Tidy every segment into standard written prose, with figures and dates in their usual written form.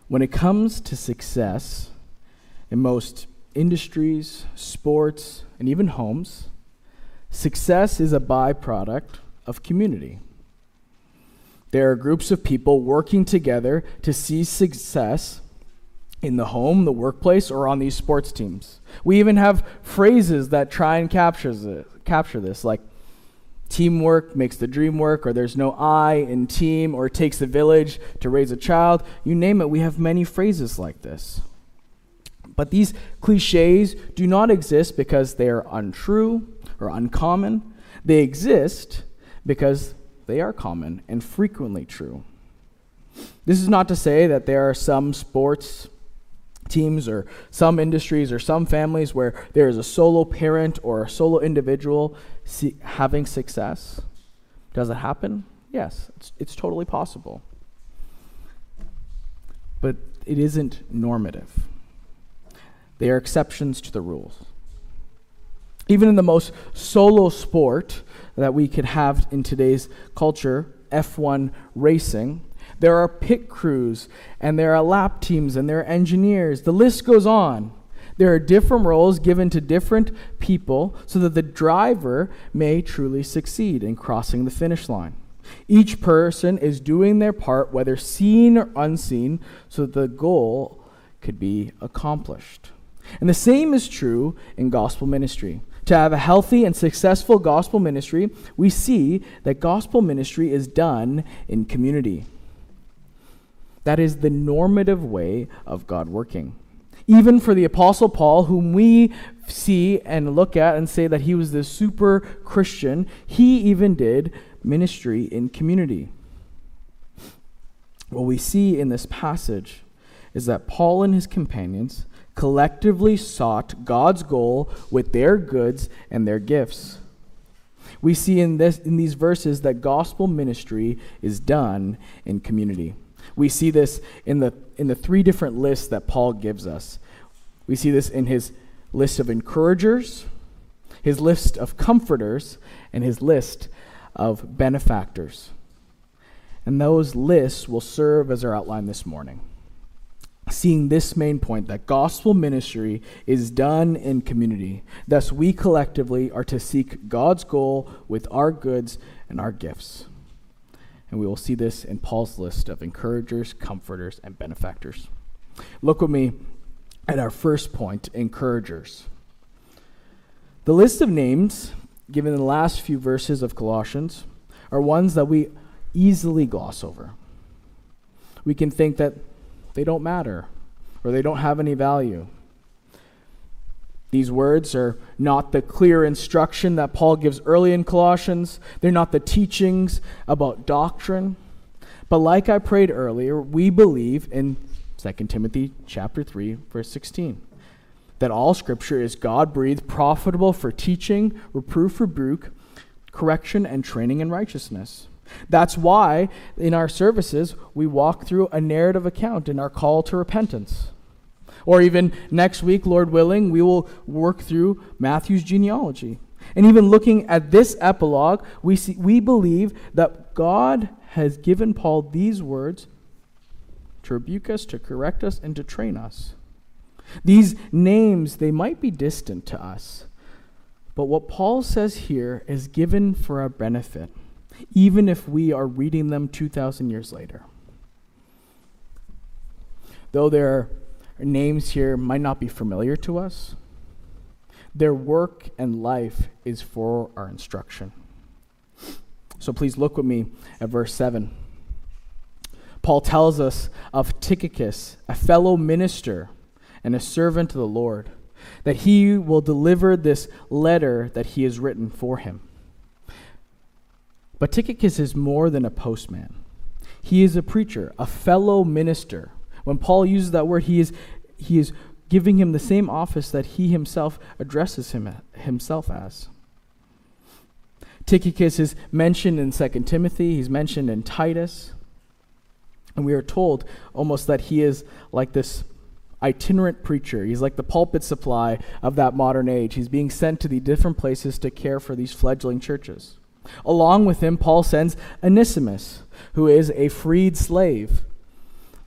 When it comes to success in most industries, sports, and even homes, success is a byproduct of community. There are groups of people working together to see success in the home, the workplace, or on these sports teams. We even have phrases that try and capture this, like teamwork makes the dream work, or there's no I in team, or it takes a village to raise a child. You name it, we have many phrases like this. But these cliches do not exist because they are untrue or uncommon. They exist because they are common and frequently true. This is not to say that there are some sports teams or some industries or some families where there is a solo parent or a solo individual having success. Does it happen? Yes, it's totally possible. But it isn't normative. They are exceptions to the rules. Even in the most solo sport that we could have in today's culture, F1 racing, there are pit crews, and there are lap teams, and there are engineers. The list goes on. There are different roles given to different people so that the driver may truly succeed in crossing the finish line. Each person is doing their part, whether seen or unseen, so that the goal could be accomplished. And the same is true in gospel ministry. To have a healthy and successful gospel ministry, we see that gospel ministry is done in community. That is the normative way of God working. Even for the Apostle Paul, whom we see and look at and say that he was the super Christian, he even did ministry in community. What we see in this passage is that Paul and his companions collectively sought God's goal with their goods and their gifts. We see in these verses that gospel ministry is done in community. We see this in the three different lists that Paul gives us. We see this in his list of encouragers, his list of comforters, and his list of benefactors. And those lists will serve as our outline this morning. Seeing this main point, that gospel ministry is done in community. Thus, we collectively are to seek God's goal with our goods and our gifts. And we will see this in Paul's list of encouragers, comforters, and benefactors. Look with me at our first point, encouragers. The list of names given in the last few verses of Colossians are ones that we easily gloss over. We can think that they don't matter, or they don't have any value. These words are not the clear instruction that Paul gives early in Colossians. They're not the teachings about doctrine. But like I prayed earlier, we believe in 2 Timothy chapter 3, verse 16, that all Scripture is God-breathed, profitable for teaching, reproof, rebuke, correction, and training in righteousness. That's why in our services we walk through a narrative account in our call to repentance. Or even next week, Lord willing, we will work through Matthew's genealogy. And even looking at this epilogue, we believe that God has given Paul these words to rebuke us, to correct us, and to train us. These names, they might be distant to us, but what Paul says here is given for our benefit, even if we are reading them 2,000 years later. Though their names here might not be familiar to us, their work and life is for our instruction. So please look with me at verse 7. Paul tells us of Tychicus, a fellow minister and a servant of the Lord, that he will deliver this letter that he has written for him. But Tychicus is more than a postman. He is a preacher, a fellow minister. When Paul uses that word, he is giving him the same office that he himself addresses himself as. Tychicus is mentioned in 2 Timothy. He's mentioned in Titus. And we are told almost that he is like this itinerant preacher. He's like the pulpit supply of that modern age. He's being sent to the different places to care for these fledgling churches. Along with him, Paul sends Onesimus, who is a freed slave.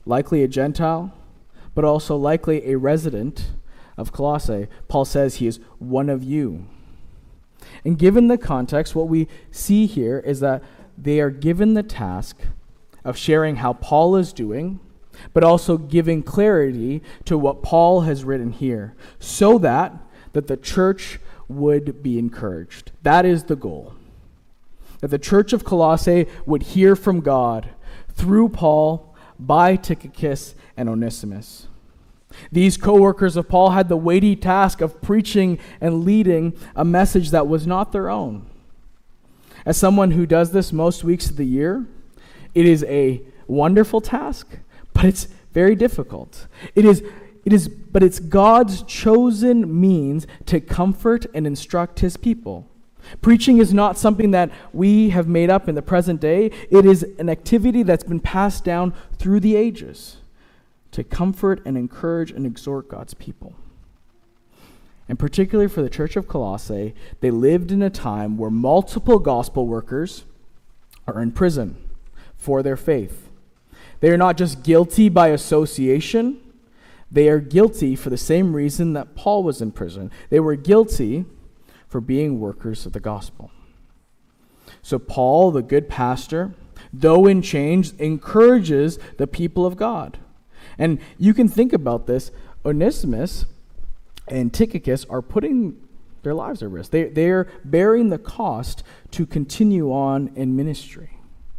likely a Gentile, but also likely a resident of Colossae. Paul says he is one of you. And given the context, what we see here is that they are given the task of sharing how Paul is doing, but also giving clarity to what Paul has written here, so that the church would be encouraged. That is the goal. That the church of Colossae would hear from God through Paul, by Tychicus and Onesimus. These co-workers of Paul had the weighty task of preaching and leading a message that was not their own. As someone who does this most weeks of the year, it is a wonderful task, but it's very difficult. But it's God's chosen means to comfort and instruct his people. Preaching is not something that we have made up in the present day. It is an activity that's been passed down through the ages to comfort and encourage and exhort God's people. And particularly for the church of Colossae, they lived in a time where multiple gospel workers are in prison for their faith. They are not just guilty by association, they are guilty for the same reason that Paul was in prison. They were guilty for being workers of the gospel. So Paul, the good pastor, though in chains, encourages the people of God. And you can think about this. Onesimus and Tychicus are putting their lives at risk. They're bearing the cost to continue on in ministry.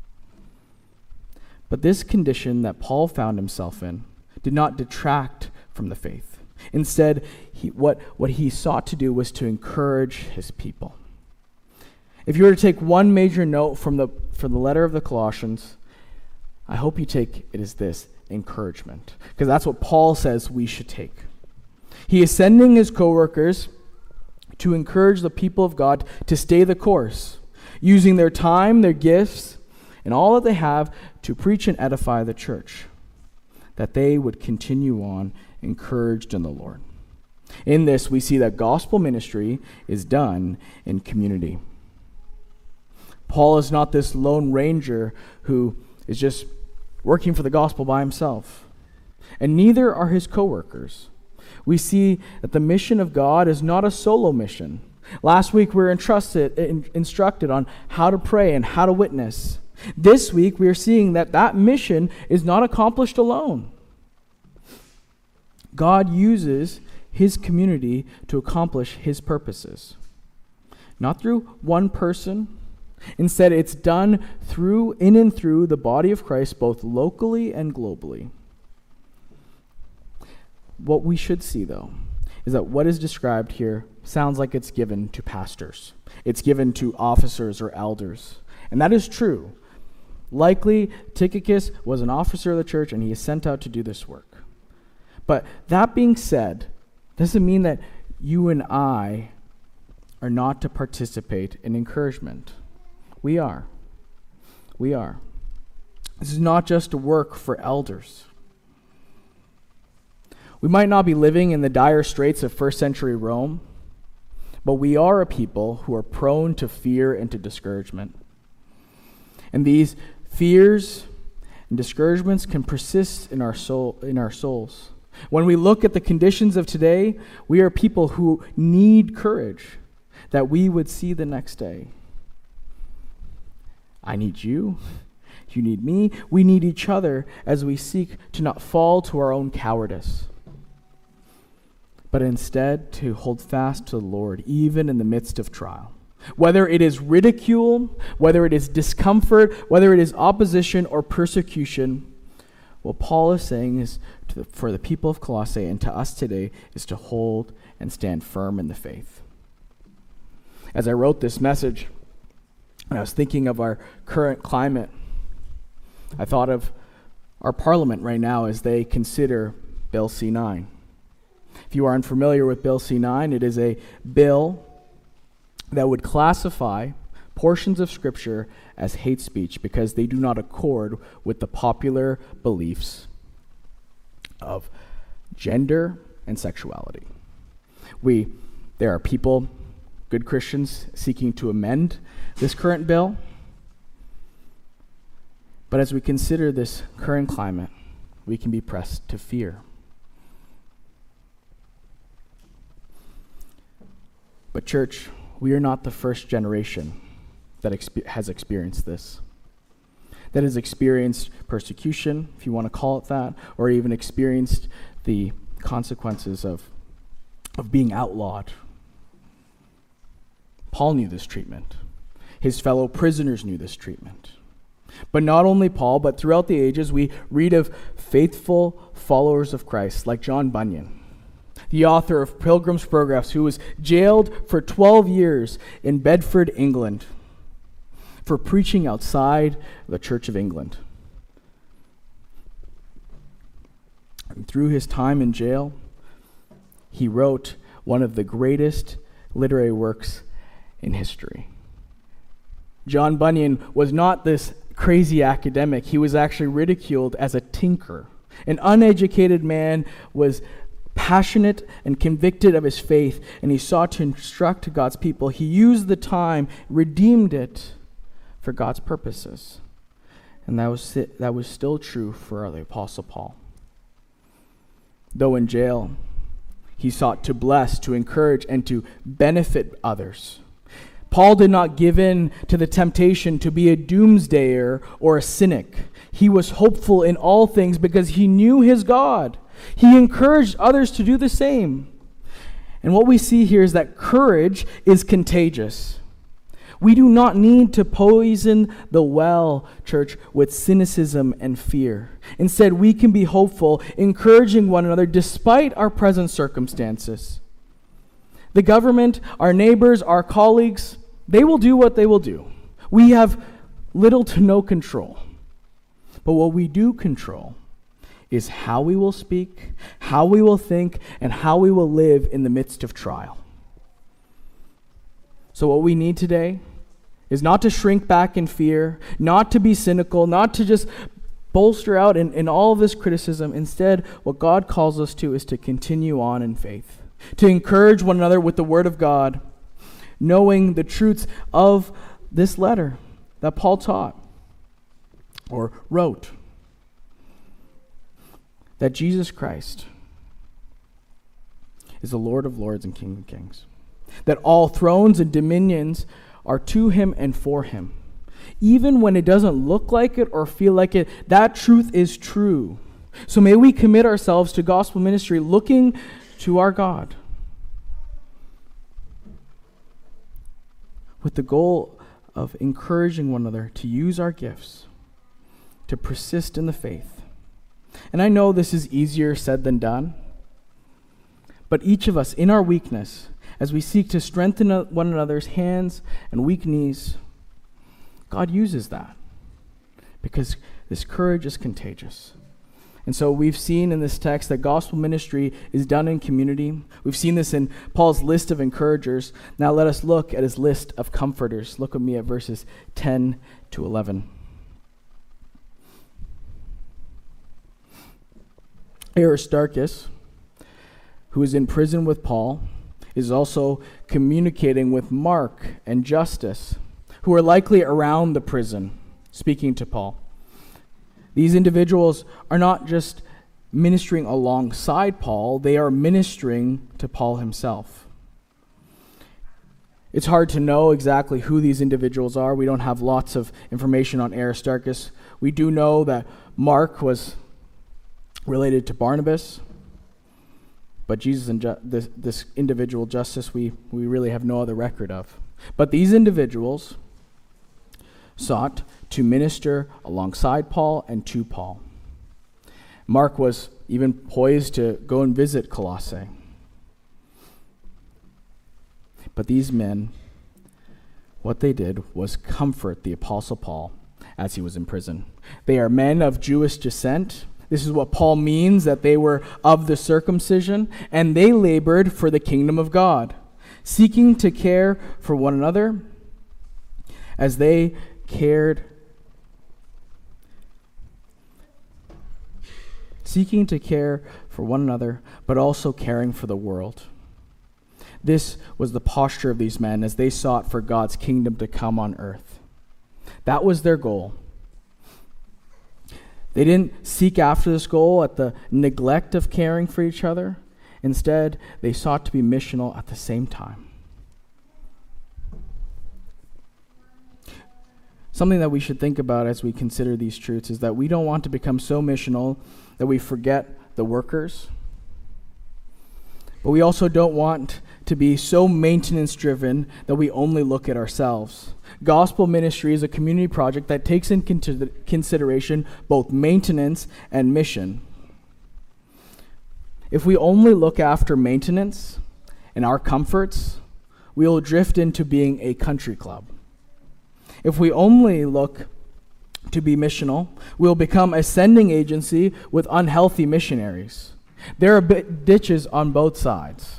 But this condition that Paul found himself in did not detract from the faith. Instead, what he sought to do was to encourage his people. If you were to take one major note from the letter of the Colossians, I hope you take it as this: encouragement. Because that's what Paul says we should take. He is sending his co-workers to encourage the people of God to stay the course, using their time, their gifts, and all that they have to preach and edify the church, that they would continue on encouraged in the Lord. In this, we see that gospel ministry is done in community. Paul is not this lone ranger who is just working for the gospel by himself, and neither are his co-workers. We see that the mission of God is not a solo mission. Last week we were instructed on how to pray and how to witness. This week we are seeing that mission is not accomplished alone. God uses his community to accomplish his purposes. Not through one person. Instead, it's done in and through the body of Christ, both locally and globally. What we should see, though, is that what is described here sounds like it's given to pastors. It's given to officers or elders. And that is true. Likely, Tychicus was an officer of the church, and he is sent out to do this work. But that being said, doesn't mean that you and I are not to participate in encouragement. We are. We are. This is not just a work for elders. We might not be living in the dire straits of first century Rome, but we are a people who are prone to fear and to discouragement. And these fears and discouragements can persist in our souls. When we look at the conditions of today, we are people who need courage that we would see the next day. I need you. You need me. We need each other as we seek to not fall to our own cowardice, but instead to hold fast to the Lord, even in the midst of trial. Whether it is ridicule, whether it is discomfort, whether it is opposition or persecution, what Paul is saying is for the people of Colossae and to us today is to hold and stand firm in the faith. As I wrote this message, and I was thinking of our current climate, I thought of our parliament right now as they consider Bill C-9. If you are unfamiliar with Bill C-9, it is a bill that would classify portions of Scripture as hate speech because they do not accord with the popular beliefs of gender and sexuality. There are people, good Christians, seeking to amend this current bill. But as we consider this current climate, we can be pressed to fear. But church, we are not the first generation that has experienced this, that has experienced persecution, if you want to call it that, or even experienced the consequences of being outlawed. Paul knew this treatment. His fellow prisoners knew this treatment. But not only Paul, but throughout the ages, we read of faithful followers of Christ, like John Bunyan, the author of Pilgrim's Progress, who was jailed for 12 years in Bedford, England, for preaching outside the Church of England. And through his time in jail, he wrote one of the greatest literary works in history. John Bunyan was not this crazy academic. He was actually ridiculed as a tinker. An uneducated man was passionate and convicted of his faith, and he sought to instruct God's people. He used the time, redeemed it for God's purposes. And that was still true for the Apostle Paul. Though in jail, he sought to bless, to encourage, and to benefit others. Paul did not give in to the temptation to be a doomsdayer or a cynic. He was hopeful in all things because he knew his God. He encouraged others to do the same. And what we see here is that courage is contagious. We do not need to poison the well, church, with cynicism and fear. Instead, we can be hopeful, encouraging one another despite our present circumstances. The government, our neighbors, our colleagues, they will do what they will do. We have little to no control. But what we do control is how we will speak, how we will think, and how we will live in the midst of trial. So what we need today is not to shrink back in fear, not to be cynical, not to just bolster out in all of this criticism. Instead, what God calls us to is to continue on in faith, to encourage one another with the Word of God, knowing the truths of this letter that Paul taught or wrote, that Jesus Christ is the Lord of lords and King of kings, that all thrones and dominions are to him and for him. Even when it doesn't look like it or feel like it, that truth is true. So may we commit ourselves to gospel ministry looking to our God with the goal of encouraging one another to use our gifts, to persist in the faith. And I know this is easier said than done, but each of us in our weakness, as we seek to strengthen one another's hands and weak knees, God uses that because this courage is contagious. And so we've seen in this text that gospel ministry is done in community. We've seen this in Paul's list of encouragers. Now let us look at his list of comforters. Look with me at verses 10 to 11. Aristarchus, who is in prison with Paul, is also communicating with Mark and Justus, who are likely around the prison, speaking to Paul. These individuals are not just ministering alongside Paul, they are ministering to Paul himself. It's hard to know exactly who these individuals are. We don't have lots of information on Aristarchus. We do know that Mark was related to Barnabas, but Jesus and this individual Justus, we really have no other record of. But these individuals sought to minister alongside Paul and to Paul. Mark was even poised to go and visit Colossae. But these men, what they did was comfort the Apostle Paul as he was in prison. They are men of Jewish descent. This is what Paul means, that they were of the circumcision, and they labored for the kingdom of God, seeking to care for one another as they cared, seeking to care for one another, but also caring for the world. This was the posture of these men as they sought for God's kingdom to come on earth. That was their goal. They didn't seek after this goal at the neglect of caring for each other. Instead, they sought to be missional at the same time. Something that we should think about as we consider these truths is that we don't want to become so missional that we forget the workers. But we also don't want to be so maintenance-driven that we only look at ourselves. Gospel ministry is a community project that takes in consideration both maintenance and mission. If we only look after maintenance and our comforts, we will drift into being a country club. If we only look to be missional, we'll become a sending agency with unhealthy missionaries. There are ditches on both sides.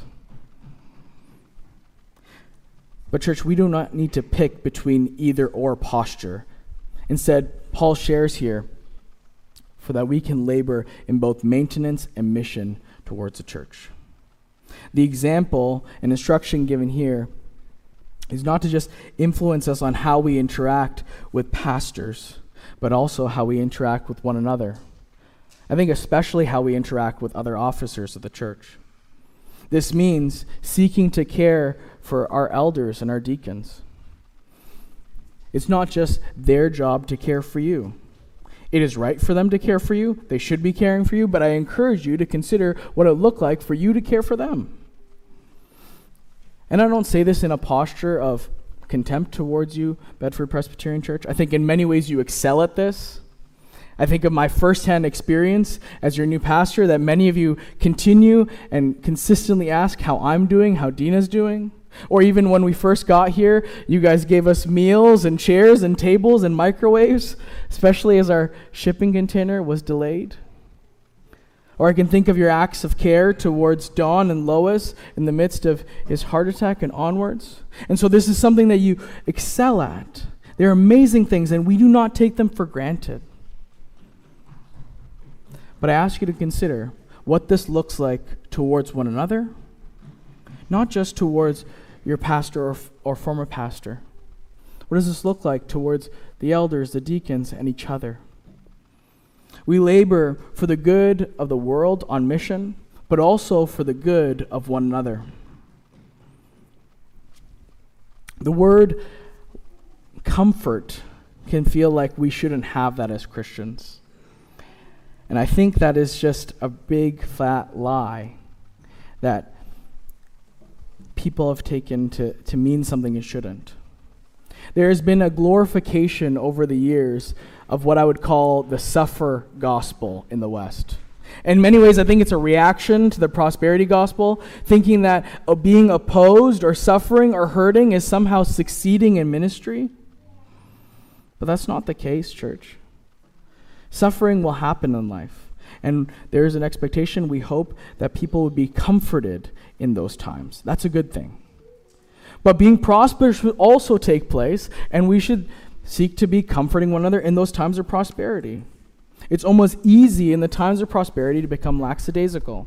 But church, we do not need to pick between either or posture. Instead, Paul shares here for that we can labor in both maintenance and mission towards the church. The example and instruction given here is not to just influence us on how we interact with pastors, but also how we interact with one another. I think especially how we interact with other officers of the church. This means seeking to care for our elders and our deacons. It's not just their job to care for you. It is right for them to care for you. They should be caring for you, but I encourage you to consider what it would look like for you to care for them. And I don't say this in a posture of contempt towards you, Bedford Presbyterian Church. I think in many ways you excel at this. I think of my firsthand experience as your new pastor that many of you continue and consistently ask how I'm doing, how Dina's doing. Or even when we first got here, you guys gave us meals and chairs and tables and microwaves, especially as our shipping container was delayed. Or I can think of your acts of care towards Don and Lois in the midst of his heart attack and onwards. And so this is something that you excel at. They're amazing things, and we do not take them for granted. But I ask you to consider what this looks like towards one another, not just towards your pastor or former pastor. What does this look like towards the elders, the deacons, and each other? We labor for the good of the world on mission, but also for the good of one another. The word comfort can feel like we shouldn't have that as Christians. And I think that is just a big fat lie that people have taken to mean something it shouldn't. There has been a glorification over the years of what I would call the suffer gospel in the West. In many ways, I think it's a reaction to the prosperity gospel, thinking that being opposed or suffering or hurting is somehow succeeding in ministry. But that's not the case, church. Suffering will happen in life, and there is an expectation, we hope, that people would be comforted in those times. That's a good thing. But being prosperous should also take place, and we should seek to be comforting one another in those times of prosperity. It's almost easy in the times of prosperity to become lackadaisical.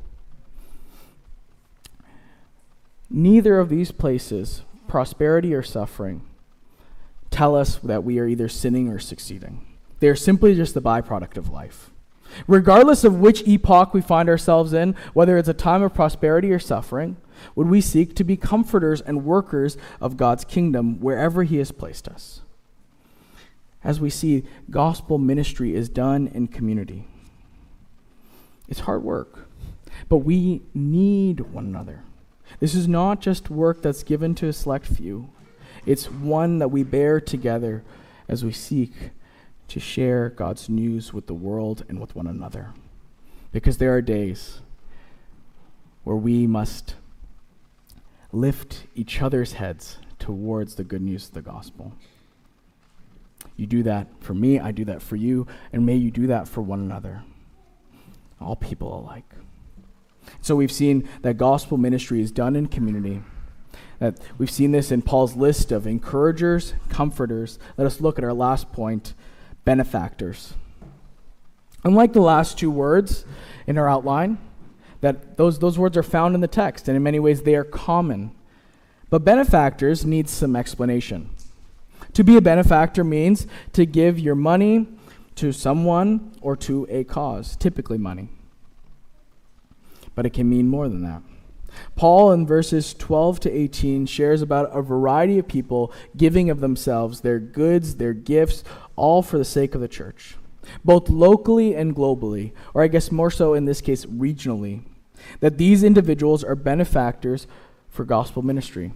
Neither of these places, prosperity or suffering, tell us that we are either sinning or succeeding. They are simply just the byproduct of life. Regardless of which epoch we find ourselves in, whether it's a time of prosperity or suffering, would we seek to be comforters and workers of God's kingdom wherever He has placed us. As we see, gospel ministry is done in community. It's hard work, but we need one another. This is not just work that's given to a select few. It's one that we bear together as we seek to share God's news with the world and with one another. Because there are days where we must lift each other's heads towards the good news of the gospel. You do that for me, I do that for you, and may you do that for one another, all people alike. So we've seen that gospel ministry is done in community. That we've seen this in Paul's list of encouragers, comforters. Let us look at our last point, benefactors. Unlike the last two words in our outline, that those words are found in the text, and in many ways they are common. But benefactors need some explanation. To be a benefactor means to give your money, to someone or to a cause, typically money. But it can mean more than that. Paul in verses 12 to 18 shares about a variety of people giving of themselves, their goods, their gifts, all for the sake of the church, both locally and globally, or I guess more so in this case regionally, that these individuals are benefactors for gospel ministry.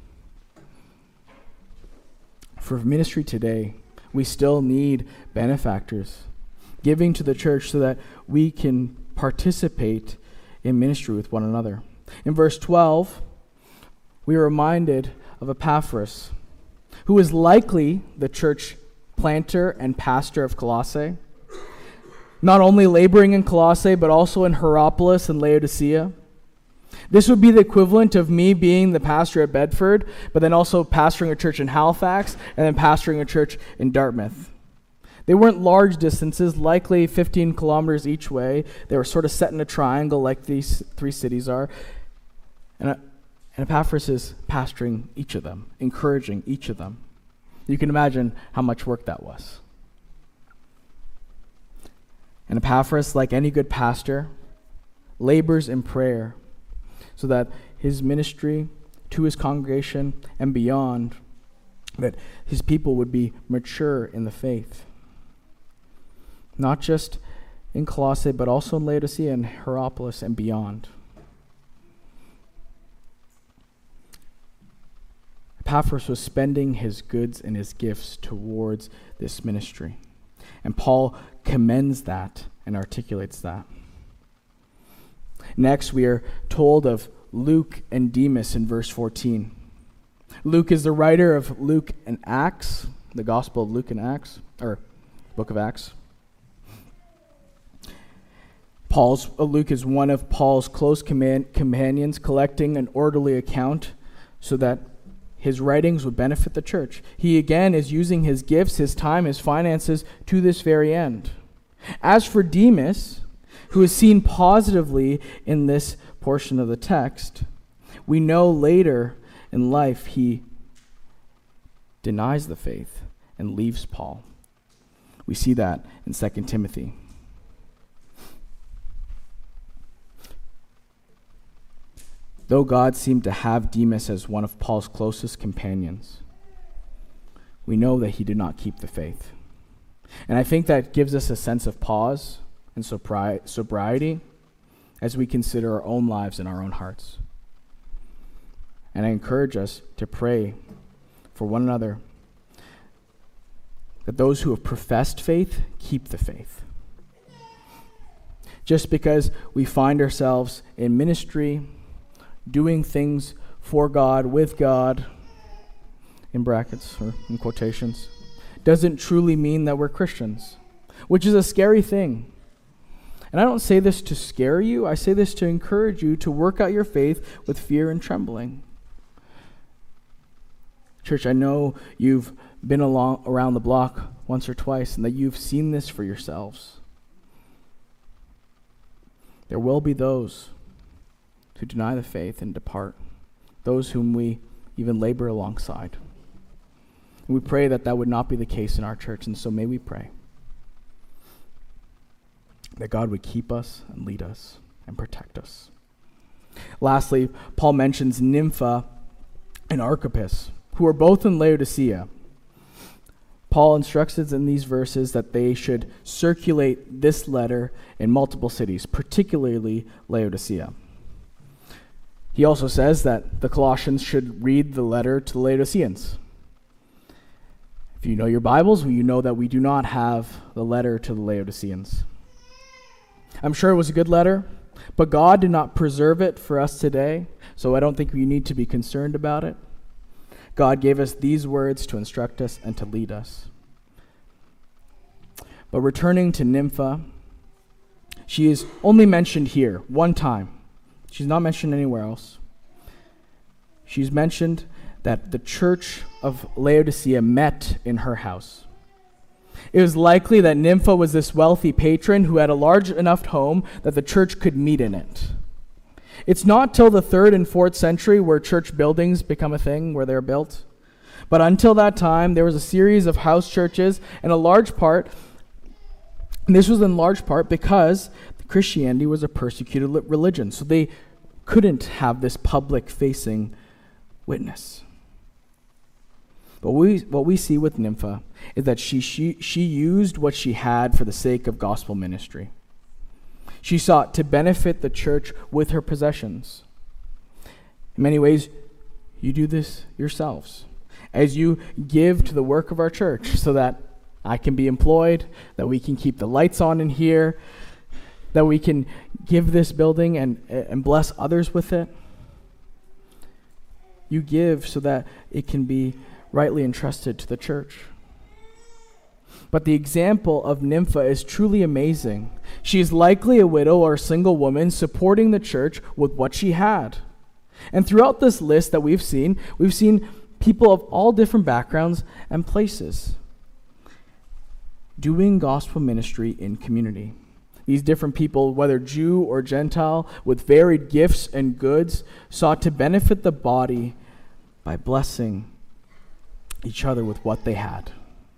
For ministry today, we still need benefactors giving to the church so that we can participate in ministry with one another. In verse 12, we are reminded of Epaphras, who is likely the church planter and pastor of Colossae, not only laboring in Colossae, but also in Hierapolis and Laodicea. This would be the equivalent of me being the pastor at Bedford, but then also pastoring a church in Halifax, and then pastoring a church in Dartmouth. They weren't large distances, likely 15 kilometers each way. They were sort of set in a triangle like these three cities are. And Epaphras is pastoring each of them, encouraging each of them. You can imagine how much work that was. And Epaphras, like any good pastor, labors in prayer so that his ministry to his congregation and beyond, that his people would be mature in the faith. Not just in Colossae, but also in Laodicea and Hierapolis and beyond. Epaphras was spending his goods and his gifts towards this ministry. And Paul commends that and articulates that. Next, we are told of Luke and Demas in verse 14. Luke is the writer of Luke and Acts, the Gospel of Luke and Acts, or Book of Acts. Luke is one of Paul's close companions, collecting an orderly account so that his writings would benefit the church. He again is using his gifts, his time, his finances to this very end. As for Demas, who is seen positively in this portion of the text, we know later in life he denies the faith and leaves Paul. We see that in 2 Timothy. Though God seemed to have Demas as one of Paul's closest companions, we know that he did not keep the faith. And I think that gives us a sense of pause and sobriety as we consider our own lives and our own hearts. And I encourage us to pray for one another that those who have professed faith keep the faith. Just because we find ourselves in ministry, doing things for God, with God, in brackets or in quotations, doesn't truly mean that we're Christians, which is a scary thing. And I don't say this to scare you. I say this to encourage you to work out your faith with fear and trembling. Church, I know you've been around the block once or twice and that you've seen this for yourselves. There will be those who deny the faith and depart, those whom we even labor alongside. And we pray that that would not be the case in our church, and so may we pray that God would keep us and lead us and protect us. Lastly, Paul mentions Nympha and Archippus, who are both in Laodicea. Paul instructs us in these verses that they should circulate this letter in multiple cities, particularly Laodicea. He also says that the Colossians should read the letter to the Laodiceans. If you know your Bibles, you know that we do not have the letter to the Laodiceans. I'm sure it was a good letter, but God did not preserve it for us today, so I don't think we need to be concerned about it. God gave us these words to instruct us and to lead us. But returning to Nympha, she is only mentioned here one time. She's not mentioned anywhere else. She's mentioned that the church of Laodicea met in her house. It was likely that Nympha was this wealthy patron who had a large enough home that the church could meet in it. It's not till the 3rd and 4th century where church buildings become a thing, where they're built. But until that time, there was a series of house churches, and a large part And this was in large part because Christianity was a persecuted religion, so they couldn't have this public-facing witness. But what we see with Nympha is that she used what she had for the sake of gospel ministry. She sought to benefit the church with her possessions. In many ways, you do this yourselves as you give to the work of our church so that I can be employed, that we can keep the lights on in here, that we can give this building and bless others with it. You give so that it can be rightly entrusted to the church. But the example of Nympha is truly amazing. She is likely a widow or a single woman supporting the church with what she had. And throughout this list that we've seen people of all different backgrounds and places doing gospel ministry in community. These different people, whether Jew or Gentile, with varied gifts and goods, sought to benefit the body by blessing each other with what they had.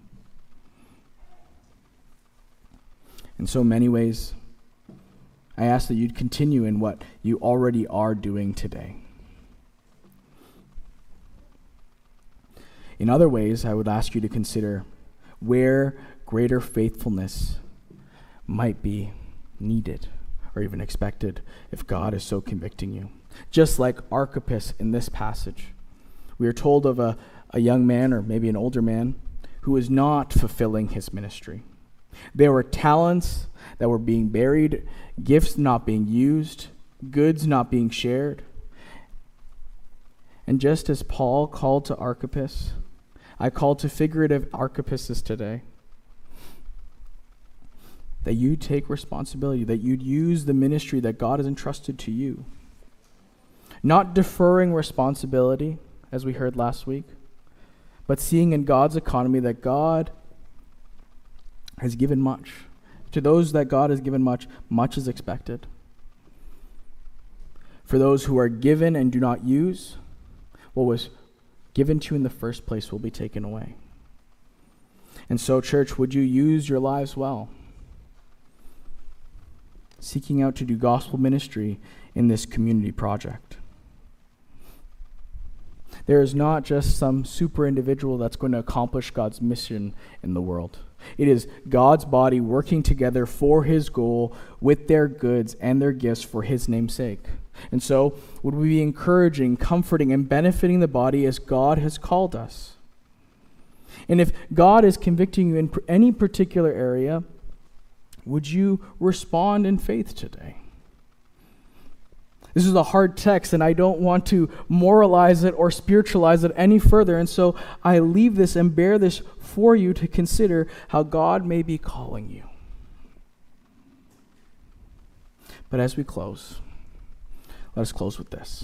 In so many ways, I ask that you'd continue in what you already are doing today. In other ways, I would ask you to consider where greater faithfulness might be needed or even expected if God is so convicting you. Just like Archippus in this passage, we are told of a young man, or maybe an older man, who was not fulfilling his ministry. There were talents that were being buried, gifts not being used, goods not being shared. And just as Paul called to Archippus, I call to figurative Archippuses today, that you take responsibility, that you'd use the ministry that God has entrusted to you. Not deferring responsibility, as we heard last week, but seeing in God's economy that God has given much. To those that God has given much, much is expected. For those who are given and do not use, what was given to you in the first place will be taken away. And so, church, would you use your lives well, seeking out to do gospel ministry in this community project? There is not just some super individual that's going to accomplish God's mission in the world. It is God's body working together for his goal with their goods and their gifts for his name's sake. And so, would we be encouraging, comforting, and benefiting the body as God has called us? And if God is convicting you in any particular area, would you respond in faith today? This is a hard text, and I don't want to moralize it or spiritualize it any further. And so I leave this and bear this for you to consider how God may be calling you. But as we close, let us close with this.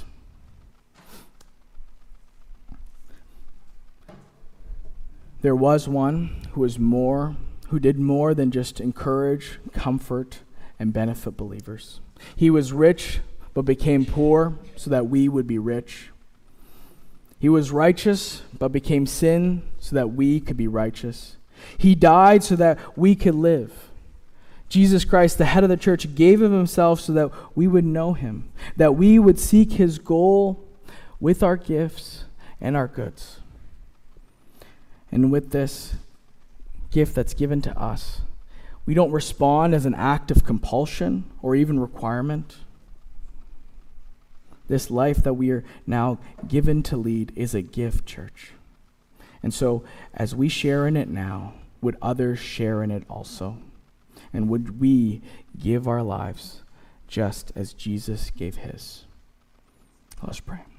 There was one who did more than just encourage, comfort, and benefit believers. He was rich, but became poor so that we would be rich. He was righteous, but became sin so that we could be righteous. He died so that we could live. Jesus Christ, the head of the church, gave of himself so that we would know him, that we would seek his goal with our gifts and our goods. And with this gift that's given to us, we don't respond as an act of compulsion or even requirement. This life that we are now given to lead is a gift, church. And so, as we share in it now, would others share in it also? And would we give our lives just as Jesus gave his? Let us pray.